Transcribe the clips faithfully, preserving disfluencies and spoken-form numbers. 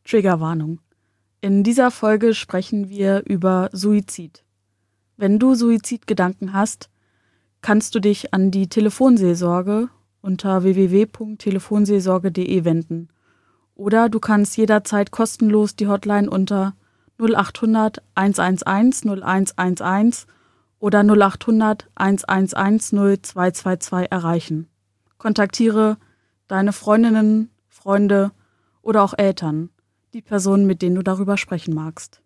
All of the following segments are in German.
Triggerwarnung. In dieser Folge sprechen wir über Suizid. Wenn du Suizidgedanken hast, kannst du dich an die Telefonseelsorge unter w w w punkt telefonseelsorge punkt de wenden. Oder du kannst jederzeit kostenlos die Hotline unter null acht hundert eins eins eins null eins eins eins oder null acht hundert eins eins eins null zwei zwei zwei erreichen. Kontaktiere deine Freundinnen, Freunde oder auch Eltern, die Personen, mit denen du darüber sprechen magst.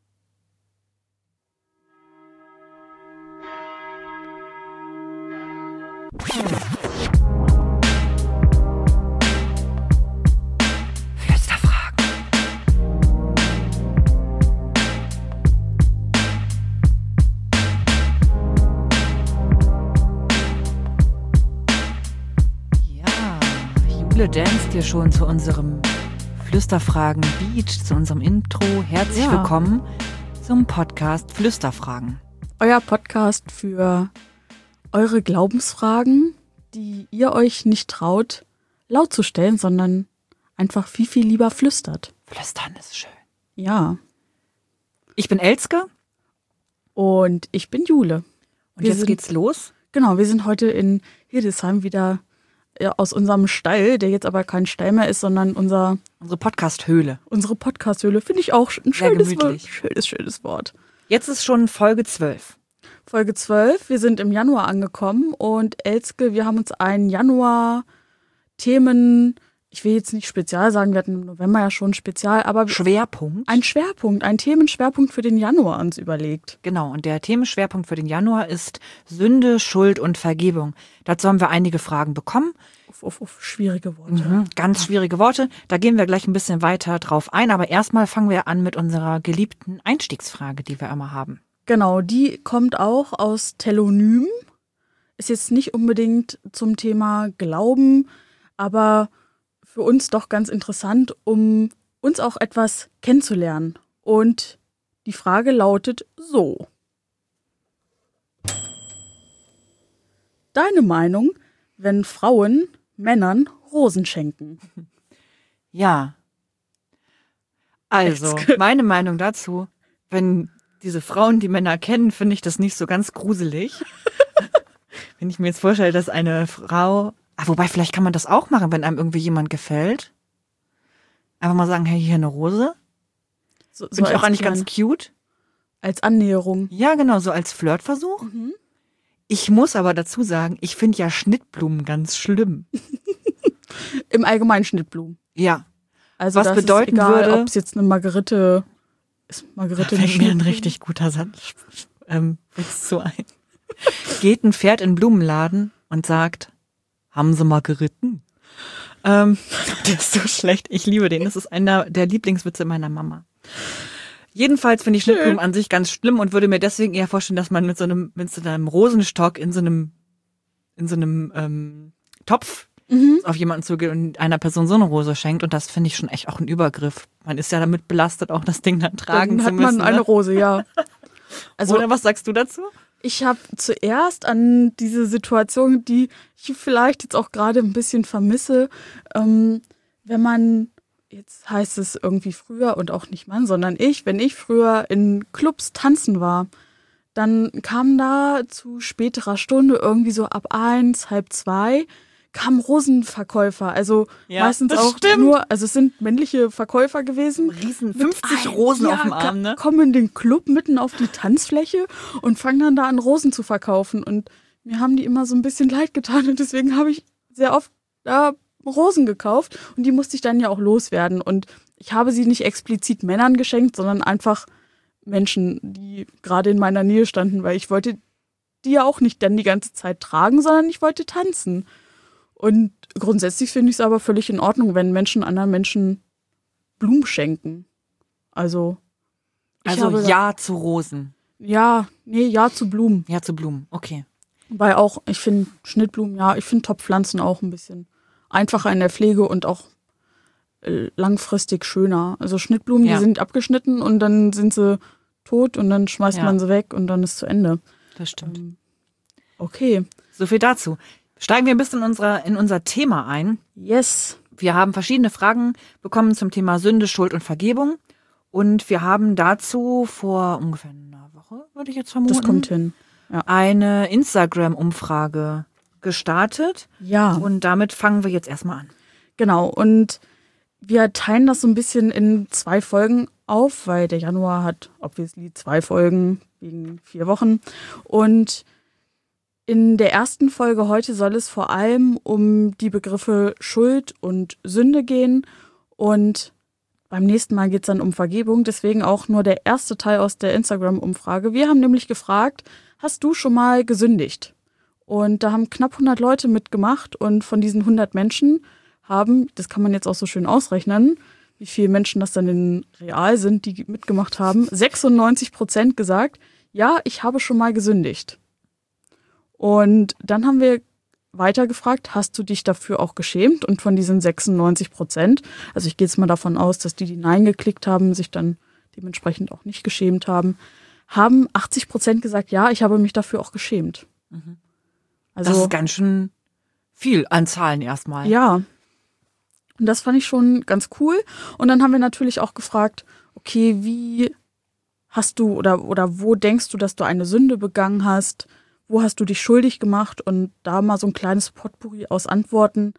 Jule danst dir schon zu unserem Flüsterfragen Beach, zu unserem Intro. Herzlich ja. willkommen zum Podcast Flüsterfragen. Euer Podcast für eure Glaubensfragen, die ihr euch nicht traut, laut zu stellen, sondern einfach viel, viel lieber flüstert. Flüstern ist schön. Ja. Ich bin Elske. Und ich bin Jule. Und wir jetzt sind, geht's los? Genau, wir sind heute in Hildesheim wieder aus unserem Stall, der jetzt aber kein Stall mehr ist, sondern unser unsere Podcast-Höhle. Unsere Podcast-Höhle, finde ich auch ein schönes Wort. Schönes, schönes Wort. Jetzt ist schon Folge zwölf. Folge zwölf, wir sind im Januar angekommen und Elske, wir haben uns ein Januar-Themen, ich will jetzt nicht Spezial sagen, wir hatten im November ja schon Spezial, aber Schwerpunkt. Ein Schwerpunkt, ein Themenschwerpunkt für den Januar uns überlegt. Genau, und der Themenschwerpunkt für den Januar ist Sünde, Schuld und Vergebung. Dazu haben wir einige Fragen bekommen. Uff, uff, uff, schwierige Worte. Mhm, ganz schwierige Worte. Da gehen wir gleich ein bisschen weiter drauf ein, aber erstmal fangen wir an mit unserer geliebten Einstiegsfrage, die wir immer haben. Genau, die kommt auch aus Telonym. Ist jetzt nicht unbedingt zum Thema Glauben, aber für uns doch ganz interessant, um uns auch etwas kennenzulernen. Und die Frage lautet so. Deine Meinung, wenn Frauen Männern Rosen schenken? Ja. Also, meine Meinung dazu, wenn diese Frauen die Männer kennen, finde ich das nicht so ganz gruselig. Wenn ich mir jetzt vorstelle, dass eine Frau... Ah, wobei, vielleicht kann man das auch machen, wenn einem irgendwie jemand gefällt. Einfach mal sagen, hey, hier eine Rose. So, so finde ich auch eigentlich ganz cute. Als Annäherung. Ja, genau, so als Flirtversuch. Mhm. Ich muss aber dazu sagen, ich finde ja Schnittblumen ganz schlimm. Im Allgemeinen Schnittblumen. Ja. Also was das bedeuten ist egal, würde, ob es jetzt eine Margarete ist. Margarete da fällt mir ein richtig guter Satz ähm, Witz zu ein. Geht ein Pferd in den Blumenladen und sagt, haben Sie Margeriten? Ähm, der ist so schlecht. Ich liebe den. Das ist einer der Lieblingswitze meiner Mama. Jedenfalls finde ich Schön. Schnittblumen an sich ganz schlimm und würde mir deswegen eher vorstellen, dass man mit so einem, mit so einem Rosenstock in so einem, in so einem ähm, Topf mhm. auf jemanden zugeht und einer Person so eine Rose schenkt. Und das finde ich schon echt auch ein Übergriff. Man ist ja damit belastet, auch das Ding dann tragen dann zu müssen. Hat man eine ne? Rose, ja. Also, oder was sagst du dazu? Ich habe zuerst an diese Situation, die ich vielleicht jetzt auch gerade ein bisschen vermisse, ähm, wenn man, jetzt heißt es irgendwie früher und auch nicht Mann, sondern ich, wenn ich früher in Clubs tanzen war, dann kam da zu späterer Stunde irgendwie so ab eins, halb zwei, kamen Rosenverkäufer, also ja, meistens auch stimmt. nur, also es sind männliche Verkäufer gewesen. Riesen fünfzig ein, Rosen ja, auf dem Arm, ne? Kommen in den Club mitten auf die Tanzfläche und fangen dann da an, Rosen zu verkaufen. Und mir haben die immer so ein bisschen leid getan und deswegen habe ich sehr oft da Rosen gekauft und die musste ich dann ja auch loswerden. Und ich habe sie nicht explizit Männern geschenkt, sondern einfach Menschen, die gerade in meiner Nähe standen, weil ich wollte die ja auch nicht dann die ganze Zeit tragen, sondern ich wollte tanzen. Und grundsätzlich finde ich es aber völlig in Ordnung, wenn Menschen anderen Menschen Blumen schenken. Also, ich also habe ja zu Rosen. Ja, nee, ja zu Blumen. Ja zu Blumen, okay. Weil auch, ich finde Schnittblumen, ja, ich finde Topfpflanzen auch ein bisschen einfacher in der Pflege und auch langfristig schöner. Also Schnittblumen, ja. die sind abgeschnitten und dann sind sie tot und dann schmeißt ja. man sie weg und dann ist zu Ende. Das stimmt. Ähm, okay. So viel dazu. Steigen wir ein bisschen in, unserer, in unser Thema ein. Yes. Wir haben verschiedene Fragen bekommen zum Thema Sünde, Schuld und Vergebung. Und wir haben dazu vor ungefähr einer Woche, würde ich jetzt vermuten, Das kommt hin. Ja. eine Instagram-Umfrage gestartet. Ja. Und damit fangen wir jetzt erstmal an. Genau. Und wir teilen das so ein bisschen in zwei Folgen auf, weil der Januar hat obviously zwei Folgen wegen vier Wochen. Und in der ersten Folge heute soll es vor allem um die Begriffe Schuld und Sünde gehen. Und beim nächsten Mal geht es dann um Vergebung. Deswegen auch nur der erste Teil aus der Instagram-Umfrage. Wir haben nämlich gefragt, hast du schon mal gesündigt? Und da haben knapp hundert Leute mitgemacht. Und von diesen hundert Menschen haben, das kann man jetzt auch so schön ausrechnen, wie viele Menschen das dann in real sind, die mitgemacht haben, sechsundneunzig Prozent gesagt, ja, ich habe schon mal gesündigt. Und dann haben wir weiter gefragt, hast du dich dafür auch geschämt? Und von diesen sechsundneunzig Prozent, also ich gehe jetzt mal davon aus, dass die, die Nein geklickt haben, sich dann dementsprechend auch nicht geschämt haben, haben achtzig Prozent gesagt, ja, ich habe mich dafür auch geschämt. Mhm. Also, das ist ganz schön viel an Zahlen erstmal. Ja. Und das fand ich schon ganz cool. Und dann haben wir natürlich auch gefragt, okay, wie hast du oder, oder wo denkst du, dass du eine Sünde begangen hast? Wo hast du dich schuldig gemacht? Und da mal so ein kleines Potpourri aus Antworten.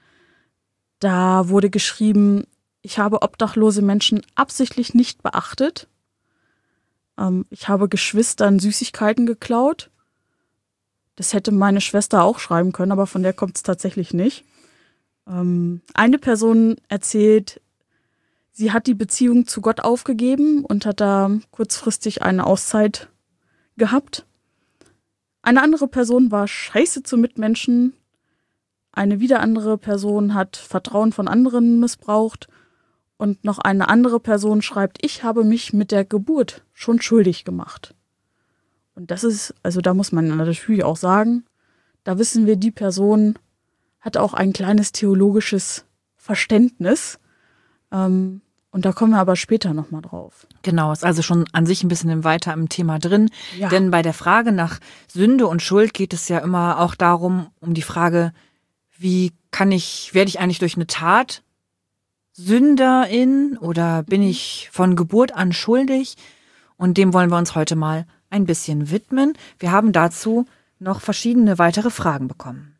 Da wurde geschrieben, ich habe obdachlose Menschen absichtlich nicht beachtet. Ähm, ich habe Geschwistern Süßigkeiten geklaut. Das hätte meine Schwester auch schreiben können, aber von der kommt es tatsächlich nicht. Ähm, eine Person erzählt, sie hat die Beziehung zu Gott aufgegeben und hat da kurzfristig eine Auszeit gehabt. Eine andere Person war scheiße zu Mitmenschen. Eine wieder andere Person hat Vertrauen von anderen missbraucht. Und noch eine andere Person schreibt, ich habe mich mit der Geburt schon schuldig gemacht. Und das ist, also da muss man natürlich auch sagen, da wissen wir, die Person hat auch ein kleines theologisches Verständnis. Ähm, und da kommen wir aber später nochmal drauf. Genau, ist also schon an sich ein bisschen weiter im Thema drin. Ja. Denn bei der Frage nach Sünde und Schuld geht es ja immer auch darum, um die Frage, wie kann ich, werde ich eigentlich durch eine Tat Sünderin oder bin ich von Geburt an schuldig? Und dem wollen wir uns heute mal ein bisschen widmen. Wir haben dazu noch verschiedene weitere Fragen bekommen.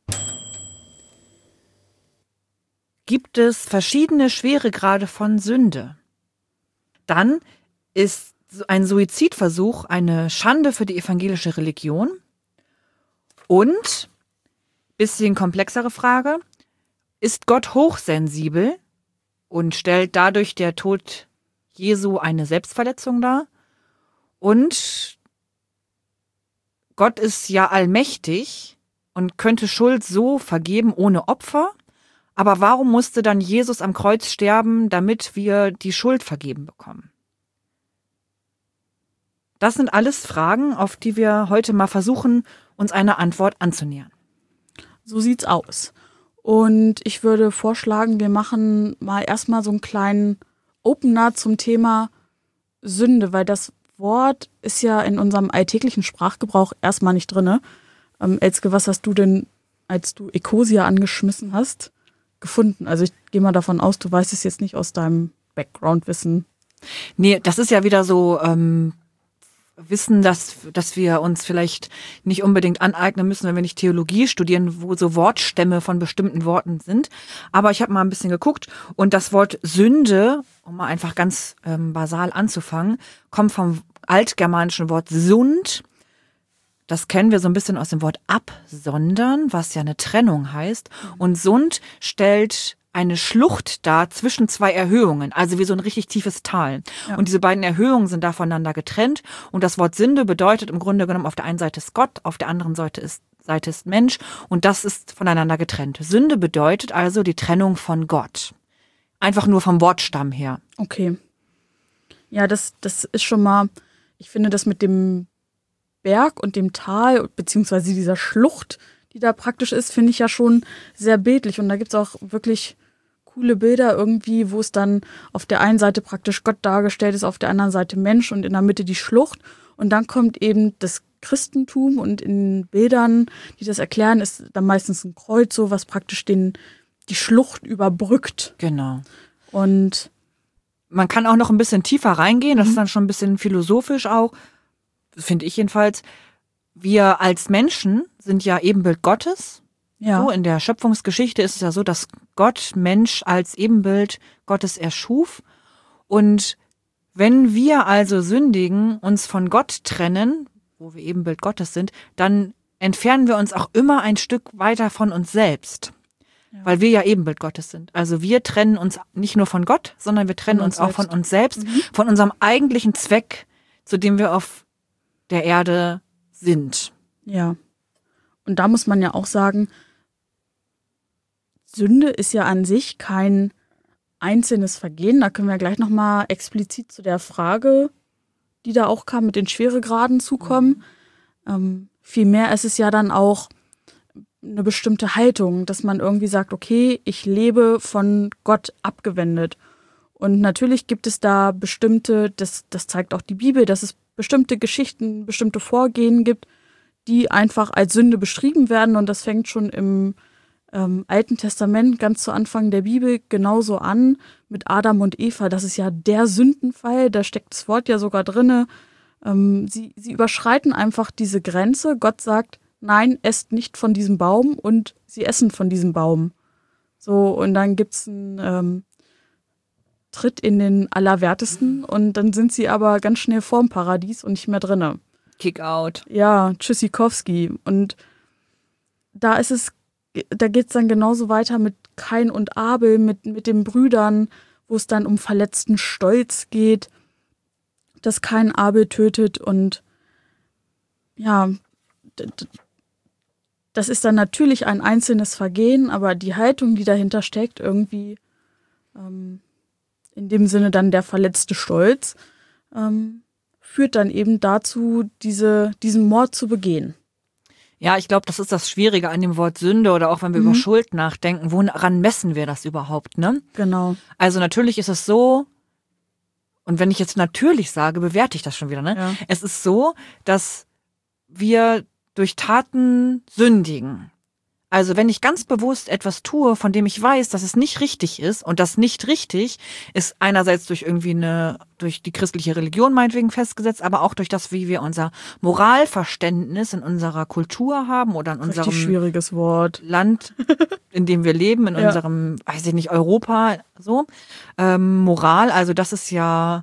Gibt es verschiedene Schweregrade von Sünde? Dann ist ein Suizidversuch eine Schande für die evangelische Religion. Und, bisschen komplexere Frage, ist Gott hochsensibel und stellt dadurch der Tod Jesu eine Selbstverletzung dar? Und Gott ist ja allmächtig und könnte Schuld so vergeben ohne Opfer. Aber warum musste dann Jesus am Kreuz sterben, damit wir die Schuld vergeben bekommen? Das sind alles Fragen, auf die wir heute mal versuchen, uns eine Antwort anzunähern. So sieht's aus. Und ich würde vorschlagen, wir machen mal erstmal so einen kleinen Opener zum Thema Sünde, weil das Wort ist ja in unserem alltäglichen Sprachgebrauch erstmal nicht drin. Ähm, Elske, was hast du denn, als du Ecosia angeschmissen hast, gefunden? Also ich gehe mal davon aus, du weißt es jetzt nicht aus deinem Background-Wissen. Nee, das ist ja wieder so ähm, Wissen, dass, dass wir uns vielleicht nicht unbedingt aneignen müssen, wenn wir nicht Theologie studieren, wo so Wortstämme von bestimmten Worten sind. Aber ich habe mal ein bisschen geguckt und das Wort Sünde, um mal einfach ganz ähm, basal anzufangen, kommt vom altgermanischen Wort Sund. Das kennen wir so ein bisschen aus dem Wort absondern, was ja eine Trennung heißt. Und Sund stellt eine Schlucht dar zwischen zwei Erhöhungen, also wie so ein richtig tiefes Tal. Ja. Und diese beiden Erhöhungen sind da voneinander getrennt. Und das Wort Sünde bedeutet im Grunde genommen, auf der einen Seite ist Gott, auf der anderen Seite ist, Seite ist Mensch. Und das ist voneinander getrennt. Sünde bedeutet also die Trennung von Gott. Einfach nur vom Wortstamm her. Okay. Ja, das, das ist schon mal, ich finde das mit dem Berg und dem Tal, beziehungsweise dieser Schlucht, die da praktisch ist, finde ich ja schon sehr bildlich. Und da gibt es auch wirklich coole Bilder irgendwie, wo es dann auf der einen Seite praktisch Gott dargestellt ist, auf der anderen Seite Mensch und in der Mitte die Schlucht. Und dann kommt eben das Christentum und in Bildern, die das erklären, ist dann meistens ein Kreuz, so was praktisch den, die Schlucht überbrückt. Genau. Und man kann auch noch ein bisschen tiefer reingehen, das Mhm. ist dann schon ein bisschen philosophisch auch, finde ich jedenfalls. Wir als Menschen sind ja Ebenbild Gottes. ja, So, in der Schöpfungsgeschichte ist es ja so, dass Gott Mensch als Ebenbild Gottes erschuf. Und wenn wir also sündigen, uns von Gott trennen, wo wir Ebenbild Gottes sind, dann entfernen wir uns auch immer ein Stück weiter von uns selbst. Ja. Weil wir ja Ebenbild Gottes sind. Also wir trennen uns nicht nur von Gott, sondern wir trennen Von uns, uns auch von selbst. uns selbst, Mhm. von unserem eigentlichen Zweck, zu dem wir auf der Erde sind. ja. Und da muss man ja auch sagen, Sünde ist ja an sich kein einzelnes Vergehen. Da können wir gleich nochmal explizit zu der Frage, die da auch kam, mit den Schweregraden zukommen. Ähm, vielmehr ist es ja dann auch eine bestimmte Haltung, dass man irgendwie sagt, okay, ich lebe von Gott abgewendet. Und natürlich gibt es da bestimmte, das, das zeigt auch die Bibel, dass es bestimmte Geschichten, bestimmte Vorgehen gibt, die einfach als Sünde beschrieben werden. Und das fängt schon im ähm, Alten Testament ganz zu Anfang der Bibel genauso an mit Adam und Eva. Das ist ja der Sündenfall, da steckt das Wort ja sogar drinne. Ähm, sie, sie überschreiten einfach diese Grenze. Gott sagt, nein, esst nicht von diesem Baum, und sie essen von diesem Baum. So, und dann gibt's einen ähm, Tritt in den Allerwertesten, und dann sind sie aber ganz schnell vorm Paradies und nicht mehr drinne. Kick out. Ja, Tschüssikowski. Und da ist es, da geht's dann genauso weiter mit Kain und Abel, mit, mit den Brüdern, wo es dann um verletzten Stolz geht, dass Kain Abel tötet. Und ja, d- d- das ist dann natürlich ein einzelnes Vergehen, aber die Haltung, die dahinter steckt, irgendwie ähm, in dem Sinne dann der verletzte Stolz, ähm, führt dann eben dazu, diese, diesen Mord zu begehen. Ja, ich glaube, das ist das Schwierige an dem Wort Sünde oder auch wenn wir Mhm. über Schuld nachdenken. Woran messen wir das überhaupt, ne? Genau. Also natürlich ist es so, und wenn ich jetzt natürlich sage, bewerte ich das schon wieder, ne? Ja. Es ist so, dass wir durch Taten sündigen. Also wenn ich ganz bewusst etwas tue, von dem ich weiß, dass es nicht richtig ist, und das nicht richtig ist einerseits durch irgendwie eine, durch die christliche Religion meinetwegen festgesetzt, aber auch durch das, wie wir unser Moralverständnis in unserer Kultur haben oder in Richtig unserem schwieriges Wort. Land, in dem wir leben, in Ja. unserem, weiß ich nicht, Europa, so. Ähm, Moral, also das ist ja,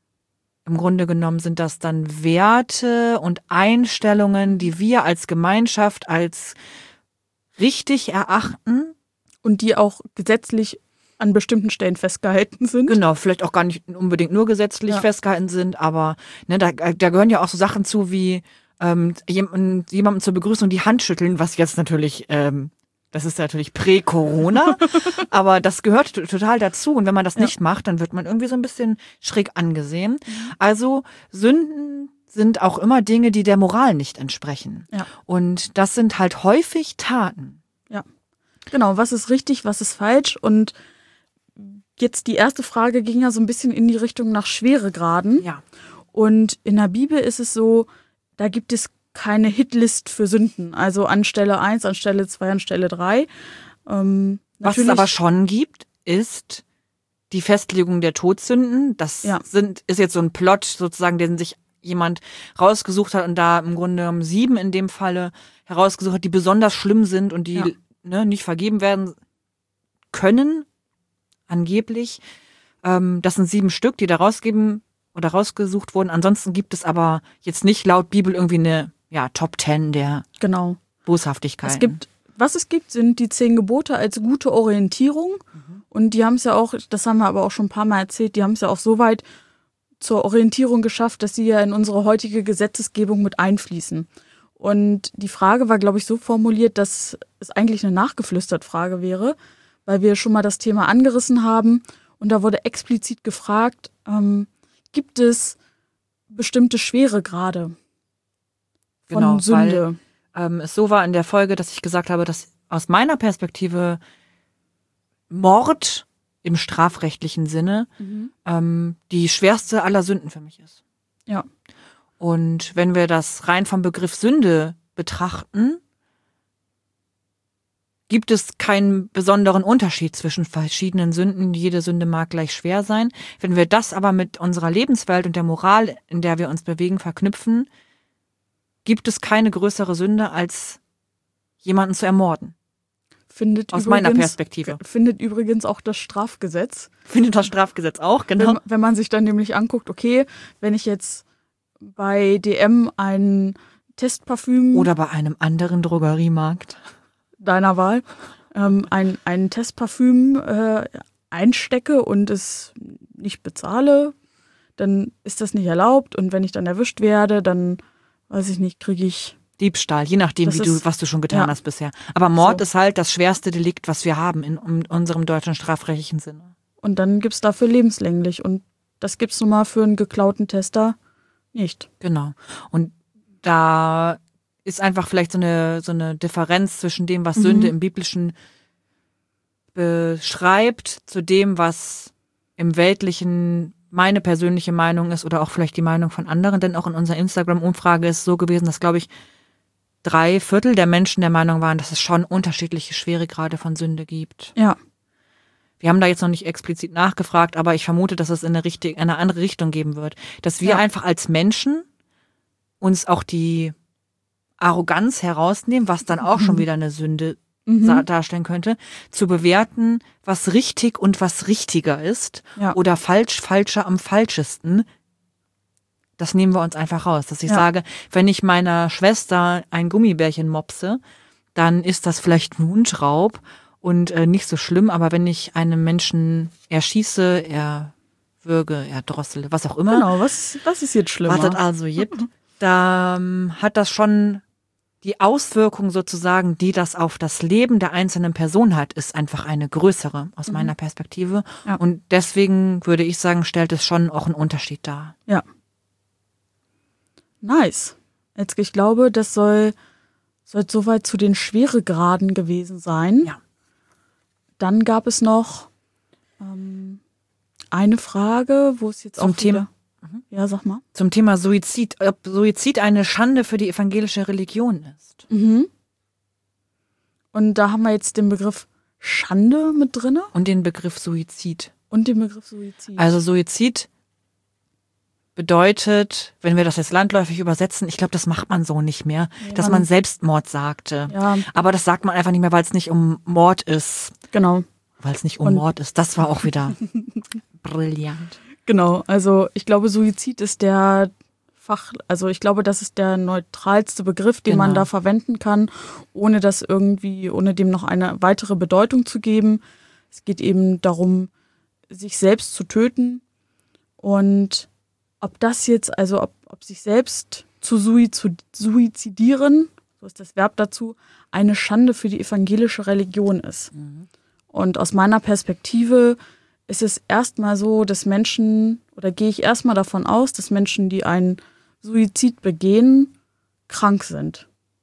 im Grunde genommen sind das dann Werte und Einstellungen, die wir als Gemeinschaft als richtig erachten. Und die auch gesetzlich an bestimmten Stellen festgehalten sind. Genau, vielleicht auch gar nicht unbedingt nur gesetzlich Ja. festgehalten sind, aber ne, da, da gehören ja auch so Sachen zu wie ähm, jemanden, jemanden zur Begrüßung die Hand schütteln, was jetzt natürlich, ähm, das ist natürlich prä-Corona, aber das gehört t- total dazu. Und wenn man das Ja. nicht macht, dann wird man irgendwie so ein bisschen schräg angesehen. Also Sünden sind auch immer Dinge, die der Moral nicht entsprechen. Ja. Und das sind halt häufig Taten. Ja. Genau, was ist richtig, was ist falsch? Und jetzt die erste Frage ging ja so ein bisschen in die Richtung nach Schweregraden. Ja. Und in der Bibel ist es so, da gibt es keine Hitlist für Sünden. Also an Stelle eins, an Stelle zwei, an Stelle drei. Ähm, Was es natürlich- aber schon gibt, ist die Festlegung der Todsünden. Das Ja. sind, ist jetzt so ein Plot sozusagen, den sich jemand rausgesucht hat und da im Grunde genommen sieben in dem Falle herausgesucht hat, die besonders schlimm sind und die Ja. ne, nicht vergeben werden können, angeblich. Ähm, das sind sieben Stück, die da rausgeben oder rausgesucht wurden. Ansonsten gibt es aber jetzt nicht laut Bibel irgendwie eine ja, Top Ten der Genau. Boshaftigkeiten. Es gibt, was es gibt, sind die zehn Gebote als gute Orientierung. Und die haben es ja auch, das haben wir aber auch schon ein paar Mal erzählt, die haben es ja auch so weit zur Orientierung geschafft, dass sie ja in unsere heutige Gesetzesgebung mit einfließen. Und die Frage war, glaube ich, so formuliert, dass es eigentlich eine nachgeflüstert Frage wäre, weil wir schon mal das Thema angerissen haben. Und da wurde explizit gefragt, ähm, gibt es bestimmte Schweregrade von Genau, Sünde? Weil ähm, es so war in der Folge, dass ich gesagt habe, dass aus meiner Perspektive Mord im strafrechtlichen Sinne Mhm. ähm, die schwerste aller Sünden für mich ist. Ja. Und wenn wir das rein vom Begriff Sünde betrachten, gibt es keinen besonderen Unterschied zwischen verschiedenen Sünden. Jede Sünde mag gleich schwer sein. Wenn wir das aber mit unserer Lebenswelt und der Moral, in der wir uns bewegen, verknüpfen, gibt es keine größere Sünde, als jemanden zu ermorden. Findet Aus übrigens, meiner Perspektive. Findet übrigens auch das Strafgesetz. Findet das Strafgesetz auch, genau. Wenn, wenn man sich dann nämlich anguckt, okay, wenn ich jetzt bei D M ein Testparfüm oder bei einem anderen Drogeriemarkt deiner Wahl ähm, ein, ein Testparfüm äh, einstecke und es nicht bezahle, dann ist das nicht erlaubt. Und wenn ich dann erwischt werde, dann, weiß ich nicht, kriege ich Diebstahl, je nachdem, wie ist, du, was du schon getan ja. hast bisher. Aber Mord so. ist halt das schwerste Delikt, was wir haben in, in unserem deutschen strafrechtlichen Sinne. Und dann gibt's dafür lebenslänglich. Und das gibt's nun mal für einen geklauten Tester nicht. Genau. Und da ist einfach vielleicht so eine, so eine Differenz zwischen dem, was mhm. Sünde im Biblischen beschreibt, zu dem, was im Weltlichen meine persönliche Meinung ist oder auch vielleicht die Meinung von anderen. Denn auch in unserer Instagram-Umfrage ist es so gewesen, dass, glaube ich, drei Viertel der Menschen der Meinung waren, dass es schon unterschiedliche Schweregrade von Sünde gibt. Ja. Wir haben da jetzt noch nicht explizit nachgefragt, aber ich vermute, dass es in eine, richtig, in eine andere Richtung geben wird. Dass wir ja. einfach als Menschen uns auch die Arroganz herausnehmen, was dann auch mhm. schon wieder eine Sünde mhm. darstellen könnte, zu bewerten, was richtig und was richtiger ist ja. oder falsch, falscher am falschesten. Das nehmen wir uns einfach raus. Dass ich ja. sage, wenn ich meiner Schwester ein Gummibärchen mopse, dann ist das vielleicht ein Hundraub und äh, nicht so schlimm, aber wenn ich einen Menschen erschieße, erwürge, erdrossele, was auch immer. Genau, was, was ist jetzt schlimmer? Was das also gibt, da ähm, hat das schon die Auswirkung sozusagen, die das auf das Leben der einzelnen Person hat, ist einfach eine größere aus mhm. meiner Perspektive. Ja. Und deswegen würde ich sagen, stellt es schon auch einen Unterschied dar. Ja. Nice. Jetzt, ich glaube, das soll, soll soweit zu den Schweregraden gewesen sein. Ja. Dann gab es noch ähm, eine Frage, wo es jetzt Zum auch Thema. Wieder, ja, sag mal. Zum Thema Suizid, ob Suizid eine Schande für die evangelische Religion ist. Mhm. Und da haben wir jetzt den Begriff Schande mit drin. Und den Begriff Suizid. Und den Begriff Suizid. Also Suizid bedeutet, wenn wir das jetzt landläufig übersetzen, ich glaube, das macht man so nicht mehr, ja, dass man Selbstmord sagte. Ja. Aber das sagt man einfach nicht mehr, weil es nicht um Mord ist. Genau. Weil es nicht um Und Mord ist. Das war auch wieder brillant. Genau, also ich glaube, Suizid ist der Fach, also ich glaube, das ist der neutralste Begriff, den genau. man da verwenden kann, ohne das irgendwie, ohne dem noch eine weitere Bedeutung zu geben. Es geht eben darum, sich selbst zu töten. Und ob das jetzt, also ob, ob sich selbst zu suizidieren, so ist das Verb dazu, eine Schande für die evangelische Religion ist. Mhm. Und aus meiner Perspektive ist es erstmal so, dass Menschen, oder gehe ich erstmal davon aus, dass Menschen, die einen Suizid begehen, krank sind.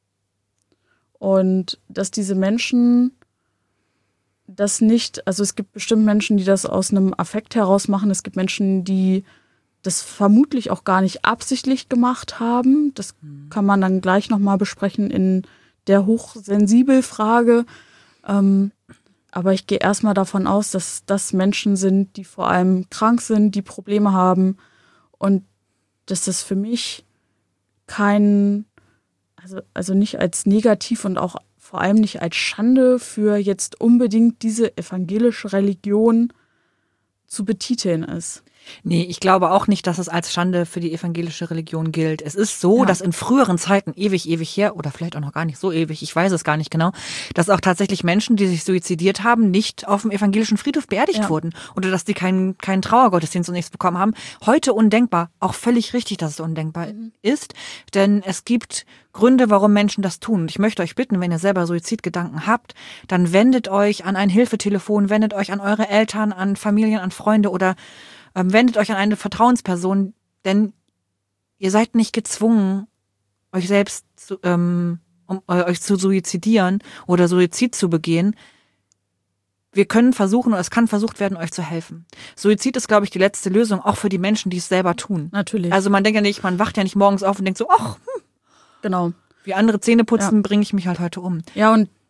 Und dass diese Menschen das nicht, also es gibt bestimmt Menschen, die das aus einem Affekt heraus machen. Es gibt Menschen, die das vermutlich auch gar nicht absichtlich gemacht haben. Das mhm. kann man dann gleich nochmal besprechen in der hochsensibel Frage. Ähm, Aber ich gehe erstmal davon aus, dass das Menschen sind, die vor allem krank sind, die Probleme haben und dass das für mich kein, also, also nicht als negativ und auch vor allem nicht als Schande für jetzt unbedingt diese evangelische Religion zu betiteln ist. Nee, ich glaube auch nicht, dass es als Schande für die evangelische Religion gilt. Es ist so, ja. dass in früheren Zeiten, ewig, ewig her, oder vielleicht auch noch gar nicht so ewig, ich weiß es gar nicht genau, dass auch tatsächlich Menschen, die sich suizidiert haben, nicht auf dem evangelischen Friedhof beerdigt ja. wurden. Oder dass die keinen, keinen Trauergottesdienst und nichts bekommen haben. Heute undenkbar. Auch völlig richtig, dass es undenkbar mhm. ist. Denn es gibt Gründe, warum Menschen das tun. Und ich möchte euch bitten, wenn ihr selber Suizidgedanken habt, dann wendet euch an ein Hilfetelefon, wendet euch an eure Eltern, an Familien, an Freunde oder wendet euch an eine Vertrauensperson, denn ihr seid nicht gezwungen, euch selbst zu, ähm, um äh, euch zu suizidieren oder Suizid zu begehen. Wir können versuchen, oder es kann versucht werden, euch zu helfen. Suizid ist, glaube ich, die letzte Lösung, auch für die Menschen, die es selber tun. Natürlich. Also man denkt ja nicht, man wacht ja nicht morgens auf und denkt so, ach, hm, genau. wie andere Zähne putzen, ja. bringe ich mich halt heute um. Ja, und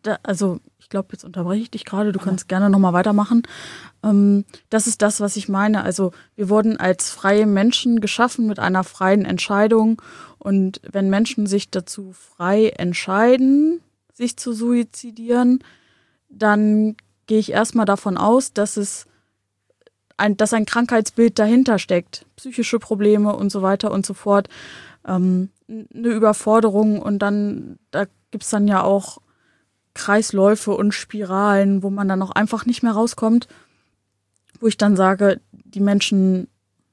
da, also ich glaube, jetzt unterbreche ich dich gerade, du kannst gerne nochmal weitermachen. Ähm, das ist das, was ich meine. Also wir wurden als freie Menschen geschaffen mit einer freien Entscheidung. Und wenn Menschen sich dazu frei entscheiden, sich zu suizidieren, dann gehe ich erstmal davon aus, dass es ein, dass ein Krankheitsbild dahinter steckt. Psychische Probleme und so weiter und so fort. Ähm, eine Überforderung und dann, da gibt es dann ja auch Kreisläufe und Spiralen, wo man dann auch einfach nicht mehr rauskommt, wo ich dann sage, die Menschen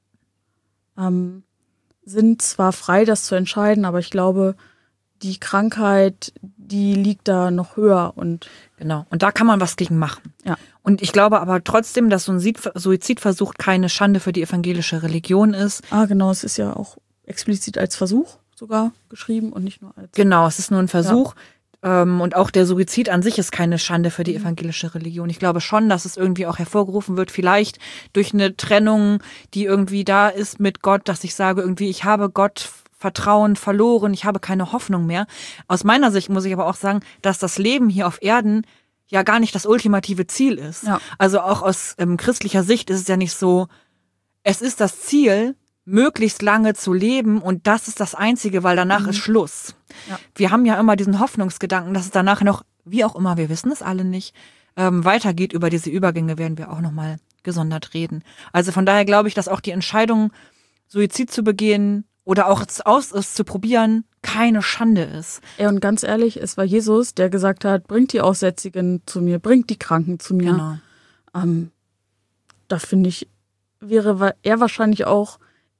ähm, sind zwar frei, das zu entscheiden, aber ich glaube, die Krankheit, die liegt da noch höher. Und genau, und da kann man was gegen machen. Ja. Und ich glaube aber trotzdem, dass so ein Suizidversuch keine Schande für die evangelische Religion ist. Ah, genau, es ist ja auch explizit als Versuch sogar geschrieben und nicht nur als... Genau, es ist nur ein Versuch. Ja. Ähm, und auch der Suizid an sich ist keine Schande für die evangelische Religion. Ich glaube schon, dass es irgendwie auch hervorgerufen wird, vielleicht durch eine Trennung, die irgendwie da ist mit Gott, dass ich sage irgendwie, ich habe Gott Vertrauen verloren, ich habe keine Hoffnung mehr. Aus meiner Sicht muss ich aber auch sagen, dass das Leben hier auf Erden ja gar nicht das ultimative Ziel ist. Ja. Also auch aus ähm, christlicher Sicht ist es ja nicht so, es ist das Ziel, möglichst lange zu leben und das ist das Einzige, weil danach mhm. ist Schluss. Ja. Wir haben ja immer diesen Hoffnungsgedanken, dass es danach noch, wie auch immer, wir wissen es alle nicht, ähm, weitergeht. Über diese Übergänge werden wir auch nochmal gesondert reden. Also von daher glaube ich, dass auch die Entscheidung, Suizid zu begehen oder auch es aus es zu probieren, keine Schande ist. Ja, und ganz ehrlich, es war Jesus, der gesagt hat, bringt die Aussätzigen zu mir, bringt die Kranken zu mir. Genau. Ähm, da finde ich, wäre er wahrscheinlich auch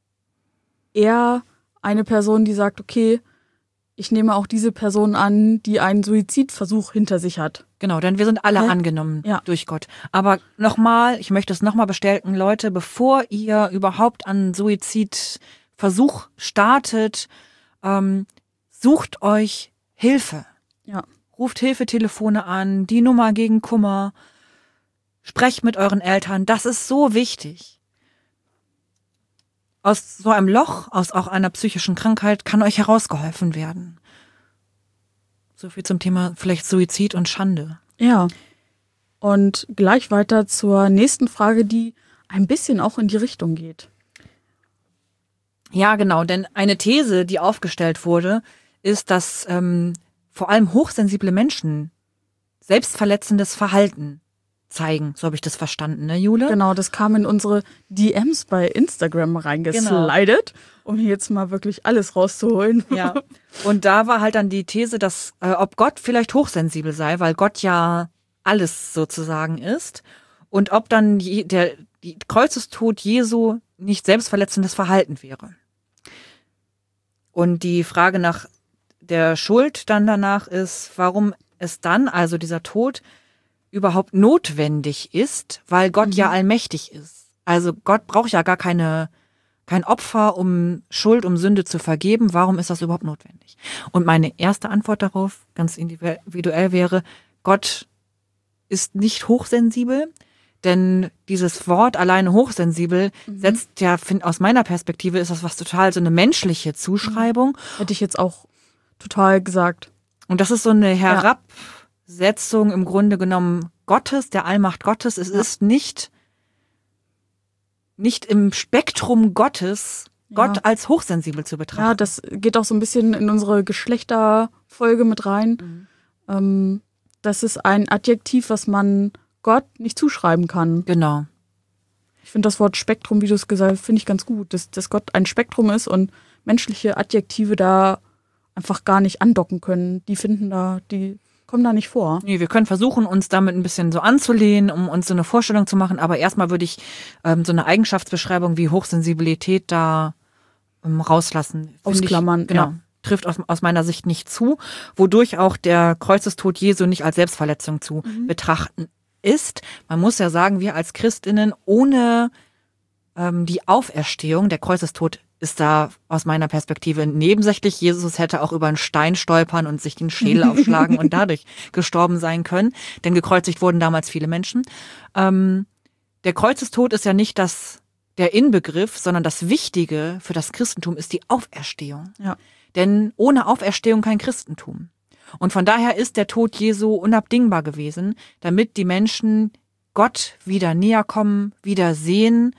eher eine Person, die sagt, okay, ich nehme auch diese Person an, die einen Suizidversuch hinter sich hat. Genau, denn wir sind alle Hä? angenommen Ja. durch Gott. Aber nochmal, ich möchte es nochmal bestärken, Leute, bevor ihr überhaupt an Suizidversuch startet, ähm, sucht euch Hilfe. Ja. Ruft Hilfetelefone an, die Nummer gegen Kummer. Sprecht mit euren Eltern, das ist so wichtig. Aus so einem Loch, aus auch einer psychischen Krankheit, kann euch herausgeholfen werden. So viel zum Thema vielleicht Suizid und Schande. Ja. Und gleich weiter zur nächsten Frage, die ein bisschen auch in die Richtung geht. Ja, genau, denn eine These, die aufgestellt wurde, ist, dass ähm, vor allem hochsensible Menschen selbstverletzendes Verhalten zeigen. So habe ich das verstanden, ne, Jule? Genau, das kam in unsere D Ms bei Instagram reingeslidet, genau. Um hier jetzt mal wirklich alles rauszuholen. Ja. Und da war halt dann die These, dass äh, ob Gott vielleicht hochsensibel sei, weil Gott ja alles sozusagen ist, und ob dann je, der die Kreuzestod Jesu nicht selbstverletzendes Verhalten wäre. Und die Frage nach der Schuld dann danach ist, warum es dann, also dieser Tod, überhaupt notwendig ist, weil Gott mhm. ja allmächtig ist. Also Gott braucht ja gar keine, kein Opfer, um Schuld, um Sünde zu vergeben. Warum ist das überhaupt notwendig? Und meine erste Antwort darauf, ganz individuell, wäre, Gott ist nicht hochsensibel, denn dieses Wort alleine hochsensibel mhm. setzt ja, find, aus meiner Perspektive ist das was total so eine menschliche Zuschreibung. Hätte ich jetzt auch total gesagt. Und das ist so eine Herab... Ja. Setzung im Grunde genommen Gottes, der Allmacht Gottes. Es ja. ist nicht, nicht im Spektrum Gottes, ja. Gott als hochsensibel zu betrachten. Ja, das geht auch so ein bisschen in unsere Geschlechterfolge mit rein. Mhm. Ähm, das ist ein Adjektiv, was man Gott nicht zuschreiben kann. Genau. Ich finde das Wort Spektrum, wie du es gesagt hast, finde ich ganz gut, dass, dass Gott ein Spektrum ist und menschliche Adjektive da einfach gar nicht andocken können. Die finden da, die kommen da nicht vor. Nee, wir können versuchen, uns damit ein bisschen so anzulehnen, um uns so eine Vorstellung zu machen. Aber erstmal würde ich ähm, so eine Eigenschaftsbeschreibung wie Hochsensibilität da ähm, rauslassen. Ausklammern, ich, genau, ja. Trifft aus, aus meiner Sicht nicht zu, wodurch auch der Kreuzestod Jesu nicht als Selbstverletzung zu mhm. betrachten ist. Man muss ja sagen, wir als Christinnen ohne ähm, die Auferstehung, der Kreuzestod ist da aus meiner Perspektive nebensächlich. Jesus hätte auch über einen Stein stolpern und sich den Schädel aufschlagen und dadurch gestorben sein können. Denn gekreuzigt wurden damals viele Menschen. Ähm, der Kreuzestod ist ja nicht das, der Inbegriff, sondern das Wichtige für das Christentum ist die Auferstehung. Ja. Denn ohne Auferstehung kein Christentum. Und von daher ist der Tod Jesu unabdingbar gewesen, damit die Menschen Gott wieder näher kommen, wieder sehen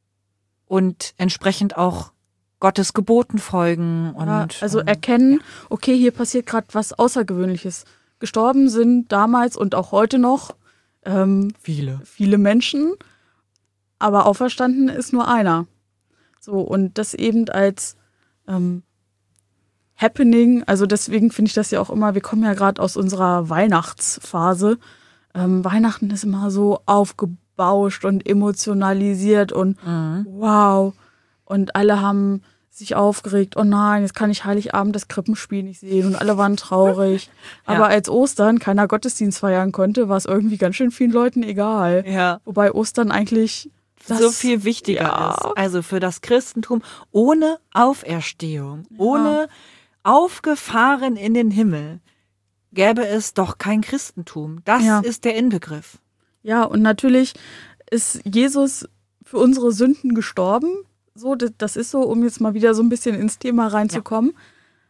und entsprechend auch Gottes Geboten folgen. Und, ja, also ähm, erkennen, ja. okay, hier passiert gerade was Außergewöhnliches. Gestorben sind damals und auch heute noch ähm, viele. viele Menschen, aber auferstanden ist nur einer. So, und das eben als ähm, Happening, also deswegen finde ich das ja auch immer, wir kommen ja gerade aus unserer Weihnachtsphase. Ähm, Weihnachten ist immer so aufgebauscht und emotionalisiert und Mhm. wow. Und alle haben sich aufgeregt, oh nein, jetzt kann ich Heiligabend das Krippenspiel nicht sehen und alle waren traurig. Ja. Aber als Ostern keiner Gottesdienst feiern konnte, war es irgendwie ganz schön vielen Leuten egal. Ja. Wobei Ostern eigentlich das, so viel wichtiger ja. ist. Also für das Christentum ohne Auferstehung, Ja. ohne aufgefahren in den Himmel, gäbe es doch kein Christentum. Das Ja. ist der Inbegriff. Ja, und natürlich ist Jesus für unsere Sünden gestorben. So, das, das ist so, um jetzt mal wieder so ein bisschen ins Thema reinzukommen. Ja.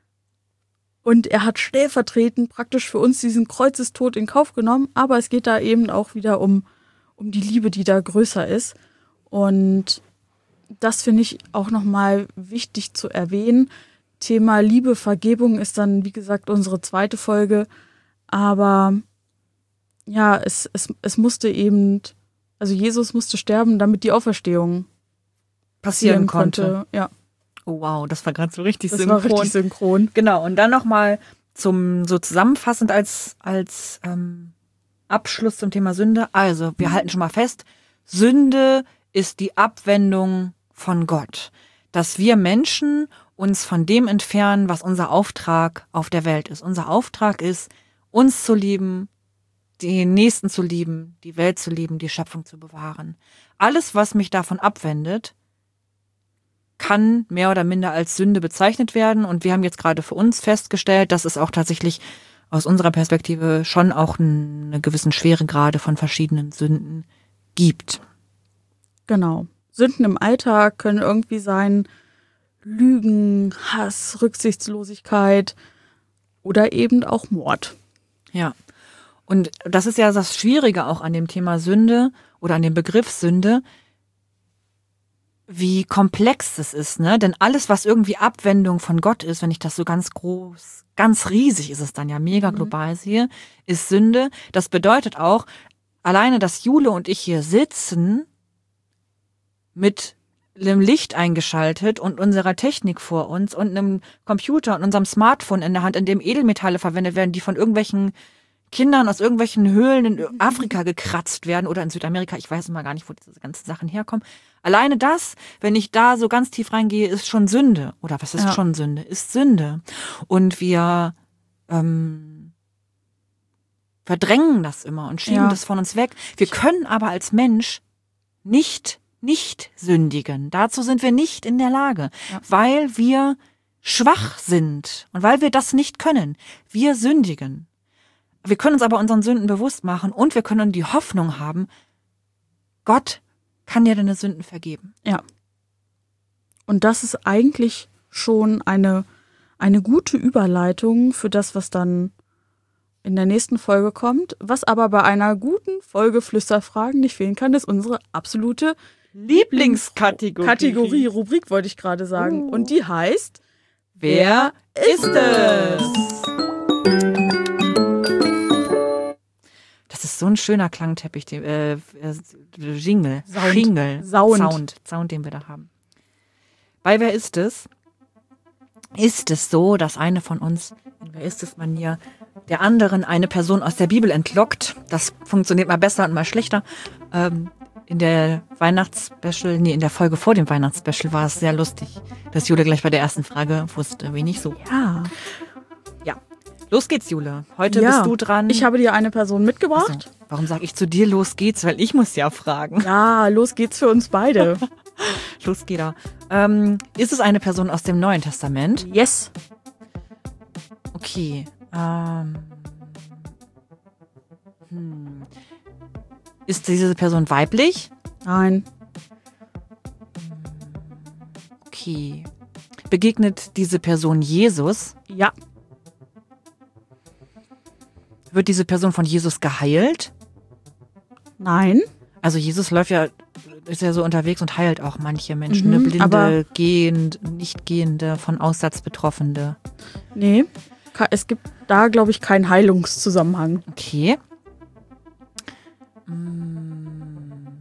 Und er hat stellvertretend praktisch für uns diesen Kreuzestod in Kauf genommen. Aber es geht da eben auch wieder um, um die Liebe, die da größer ist. Und das finde ich auch nochmal wichtig zu erwähnen. Thema Liebe, Vergebung ist dann, wie gesagt, unsere zweite Folge. Aber ja, es, es, es musste eben, also Jesus musste sterben, damit die Auferstehung passieren, passieren konnte. konnte. Ja. Oh wow, das war gerade so richtig das synchron. Das war richtig synchron. Genau, und dann nochmal zum so zusammenfassend als, als ähm, Abschluss zum Thema Sünde. Also, wir mhm. halten schon mal fest, Sünde ist die Abwendung von Gott. Dass wir Menschen uns von dem entfernen, was unser Auftrag auf der Welt ist. Unser Auftrag ist, uns zu lieben, den Nächsten zu lieben, die Welt zu lieben, die Schöpfung zu bewahren. Alles, was mich davon abwendet, kann mehr oder minder als Sünde bezeichnet werden. Und wir haben jetzt gerade für uns festgestellt, dass es auch tatsächlich aus unserer Perspektive schon auch eine gewissen Schweregrade von verschiedenen Sünden gibt. Genau. Sünden im Alltag können irgendwie sein Lügen, Hass, Rücksichtslosigkeit oder eben auch Mord. Ja. Und das ist ja das Schwierige auch an dem Thema Sünde oder an dem Begriff Sünde, wie komplex es ist, ne? Denn alles, was irgendwie Abwendung von Gott ist, wenn ich das so ganz groß, ganz riesig ist es dann ja, mega global sehe, ist Sünde. Das bedeutet auch, alleine, dass Jule und ich hier sitzen, mit einem Licht eingeschaltet und unserer Technik vor uns und einem Computer und unserem Smartphone in der Hand, in dem Edelmetalle verwendet werden, die von irgendwelchen Kindern aus irgendwelchen Höhlen in Afrika gekratzt werden oder in Südamerika. Ich weiß mal gar nicht, wo diese ganzen Sachen herkommen. Alleine das, wenn ich da so ganz tief reingehe, ist schon Sünde. Oder was ist ja. schon Sünde? Ist Sünde. Und wir ähm, verdrängen das immer und schieben ja. das von uns weg. Wir können aber als Mensch nicht nicht sündigen. Dazu sind wir nicht in der Lage, ja. weil wir schwach sind und weil wir das nicht können. Wir sündigen. Wir können uns aber unseren Sünden bewusst machen und wir können die Hoffnung haben, Gott kann dir deine Sünden vergeben. Ja. Und das ist eigentlich schon eine, eine gute Überleitung für das, was dann in der nächsten Folge kommt. Was aber bei einer guten Folge Flüsterfragen nicht fehlen kann, ist unsere absolute Lieblingskategorie. Kategorie, Rubrik wollte ich gerade sagen. Uh. Und die heißt Wer ist es? Das ist so ein schöner Klangteppich, den, äh, Jingle, Sound. Jingle, Sound. Sound, Sound, den wir da haben. Bei Wer ist es? Ist es so, dass eine von uns, in Wer ist es Manier, der anderen eine Person aus der Bibel entlockt? Das funktioniert mal besser und mal schlechter. Ähm, In der Weihnachtsspecial, nee, in der Folge vor dem Weihnachtsspecial war es sehr lustig, dass Jule gleich bei der ersten Frage wusste, wen ich so. Ja. Ja. Los geht's, Jule. Heute ja. bist du dran. Ich habe dir eine Person mitgebracht. Achso. Warum sage ich zu dir, los geht's? Weil ich muss ja fragen. Ja, los geht's für uns beide. Los geht er. Ähm, ist es eine Person aus dem Neuen Testament? Yes. Okay. Ähm. Hm. Ist diese Person weiblich? Nein. Okay. Begegnet diese Person Jesus? Ja. Wird diese Person von Jesus geheilt? Nein. Also Jesus läuft ja, ist ja so unterwegs und heilt auch manche Menschen. Mhm, ne? Blinde, aber- Gehend, Nicht-Gehende, von Aussatz Betroffene. Nee. Ka- Es gibt da, glaube ich, keinen Heilungszusammenhang. Okay. Mm.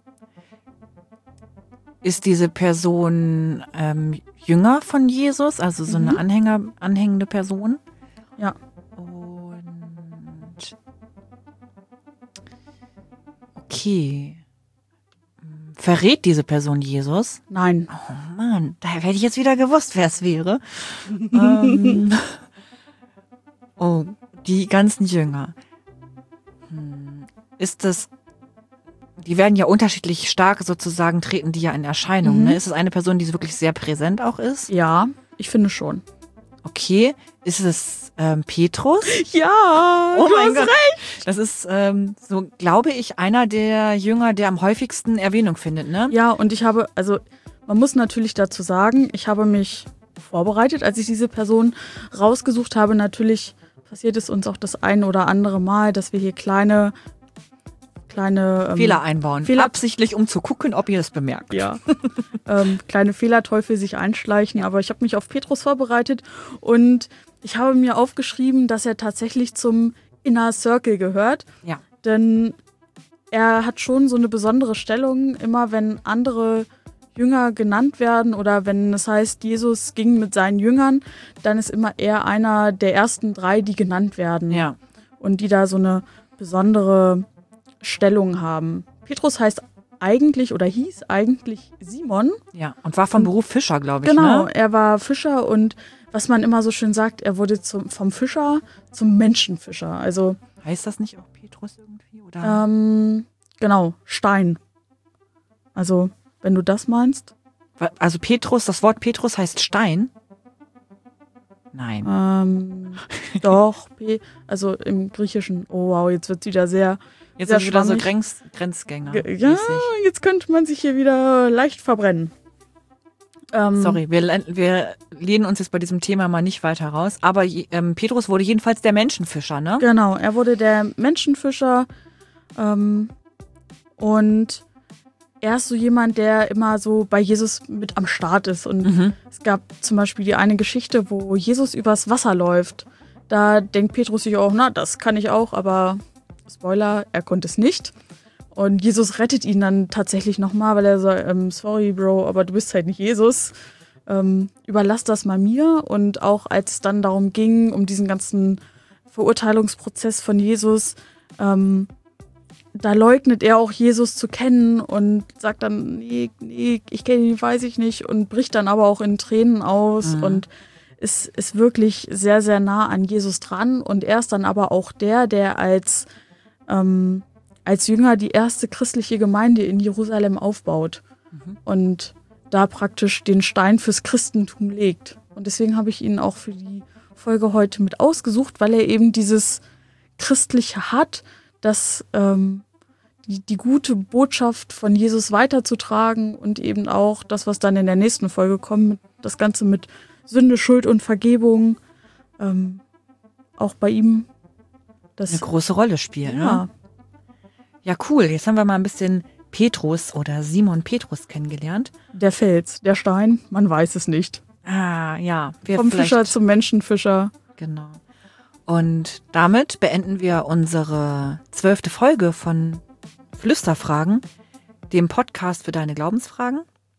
Ist diese Person ähm, jünger von Jesus, also so Mhm. eine Anhänger, anhängende Person? Ja. Und okay. Verrät diese Person Jesus? Nein. Oh Mann, da hätte ich jetzt wieder gewusst, wer es wäre. ähm, oh, die ganzen Jünger. Hm, ist das, die werden ja unterschiedlich stark sozusagen, treten die ja in Erscheinung. Mhm. Ne? Ist es eine Person, die wirklich sehr präsent auch ist? Ja, ich finde schon. Okay. Ist es ähm, Petrus? Ja, Oh mein Gott. Das ist, ähm, so glaube ich, einer der Jünger, der am häufigsten Erwähnung findet, ne? Ja, und ich habe, also man muss natürlich dazu sagen, ich habe mich vorbereitet, als ich diese Person rausgesucht habe. Natürlich passiert es uns auch das ein oder andere Mal, dass wir hier kleine, kleine ähm, Fehler einbauen. Fehler- Absichtlich, um zu gucken, ob ihr das bemerkt. Ja. ähm, kleine Fehlerteufel sich einschleichen. Aber ich habe mich auf Petrus vorbereitet und ich habe mir aufgeschrieben, dass er tatsächlich zum Inner Circle gehört. Ja. Denn er hat schon so eine besondere Stellung, immer wenn andere Jünger genannt werden oder wenn es heißt, Jesus ging mit seinen Jüngern, dann ist immer er einer der ersten drei, die genannt werden. Ja. Und die da so eine besondere Stellung haben. Petrus heißt eigentlich oder hieß eigentlich Simon. Ja. Und war vom Und- Beruf Fischer, glaube ich, Genau, ne? er war Fischer und was man immer so schön sagt, er wurde zum, vom Fischer zum Menschenfischer. Also, Heißt das nicht auch Petrus irgendwie? Oder? ähm, genau, Stein. Also, wenn du das meinst. Also Petrus, das Wort Petrus heißt Stein? Nein. Ähm, doch, P, also im Griechischen. Oh wow, jetzt wird es wieder sehr. Jetzt sehr sind wir wieder so schwammig. Grenz, Grenzgänger. Ge- Ja, mäßig. jetzt könnte man sich hier wieder leicht verbrennen. Ähm, Sorry, wir, le- wir lehnen uns jetzt bei diesem Thema mal nicht weiter raus. Aber je- ähm, Petrus wurde jedenfalls der Menschenfischer, ne? Genau, er wurde der Menschenfischer ähm, und er ist so jemand, der immer so bei Jesus mit am Start ist. Und Mhm. es gab zum Beispiel die eine Geschichte, wo Jesus übers Wasser läuft. Da denkt Petrus sich auch, na, das kann ich auch, aber Spoiler, er konnte es nicht. Und Jesus rettet ihn dann tatsächlich nochmal, weil er sagt, ähm, sorry, Bro, aber du bist halt nicht Jesus. Ähm, überlass das mal mir. Und auch als es dann darum ging, um diesen ganzen Verurteilungsprozess von Jesus, ähm, da leugnet er auch Jesus zu kennen und sagt dann, nee, nee, ich kenne ihn, weiß ich nicht, und bricht dann aber auch in Tränen aus Mhm. und ist, ist wirklich sehr, sehr nah an Jesus dran. Und er ist dann aber auch der, der als, ähm, als Jünger die erste christliche Gemeinde in Jerusalem aufbaut Mhm. und da praktisch den Stein fürs Christentum legt. Und deswegen habe ich ihn auch für die Folge heute mit ausgesucht, weil er eben dieses Christliche hat, das ähm, die, die gute Botschaft von Jesus weiterzutragen und eben auch das, was dann in der nächsten Folge kommt, mit, das Ganze mit Sünde, Schuld und Vergebung, ähm, auch bei ihm. Das, Eine große Rolle spielen, ne? ja, Ja, cool. Jetzt haben wir mal ein bisschen Petrus oder Simon Petrus kennengelernt. der Fels, der Stein, man weiß es nicht. Ah, ja. Wir Vom vielleicht- Fischer zum Menschenfischer. Genau. Und damit beenden wir unsere zwölfte Folge von Flüsterfragen, dem Podcast für deine Glaubensfragen.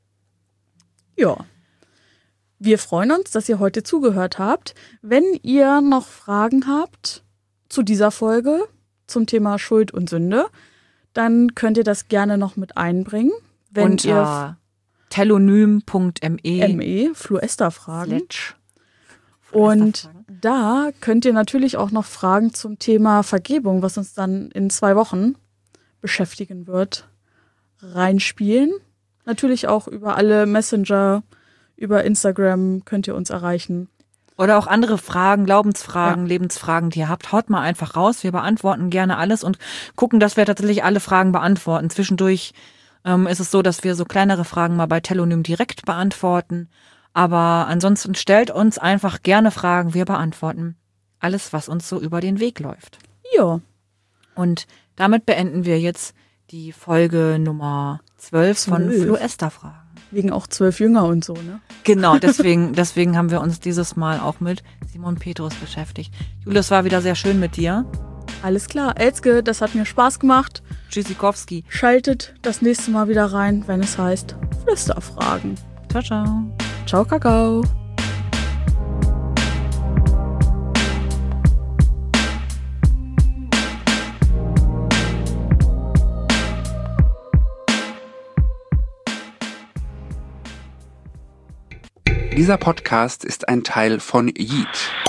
Ja. Wir freuen uns, dass ihr heute zugehört habt. Wenn ihr noch Fragen habt zu dieser Folge, zum Thema Schuld und Sünde, dann könnt ihr das gerne noch mit einbringen. Wenn unter telonym punkt me ihr M E, Fluester-Fragen. slash Und Flusterfragen. da könnt ihr natürlich auch noch Fragen zum Thema Vergebung, was uns dann in zwei Wochen beschäftigen wird, reinspielen. Natürlich auch über alle Messenger, über Instagram könnt ihr uns erreichen. Oder auch andere Fragen, Glaubensfragen, Lebensfragen, die ihr habt, haut mal einfach raus. Wir beantworten gerne alles und gucken, dass wir tatsächlich alle Fragen beantworten. Zwischendurch ähm, ist es so, dass wir so kleinere Fragen mal bei Telonym direkt beantworten. Aber ansonsten stellt uns einfach gerne Fragen, wir beantworten alles, was uns so über den Weg läuft. Ja. Und damit beenden wir jetzt die Folge Nummer zwölf von Zwölf. Flo Esther Fragen. Wegen auch zwölf Jünger und so, ne? Genau, deswegen, deswegen haben wir uns dieses Mal auch mit Simon Petrus beschäftigt. Julius, war wieder sehr schön mit dir. Alles klar. Elske, das hat mir Spaß gemacht. Tschüssikowski. Schaltet das nächste Mal wieder rein, wenn es heißt Flüsterfragen. Ciao, ciao. Ciao, Kakao. Dieser Podcast ist ein Teil von Yeet.